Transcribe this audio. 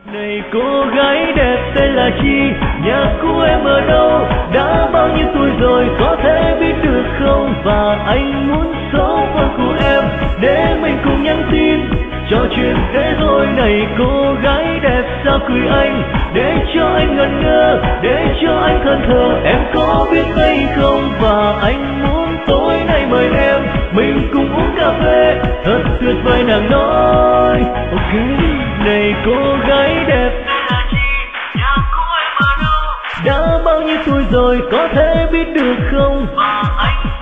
Này cô gái đẹp tên là chi, nhà cũ em ở đâu, đã bao nhiêu tuổi rồi có thể biết được không? Và anh muốn số phone của em để mình cùng nhắn tin trò chuyện thế thôi. Này cô gái đẹp sao cười anh, để cho anh ngẩn ngơ, để cho anh thẫn thờ. Em có biết hay không? Và anh muốn tối nay mời em mình cùng uống cà phê thật tuyệt vời, nàng nói ok. Này cô gái đẹp đã bao nhiêu tuổi rồi có thể biết được không? Và anh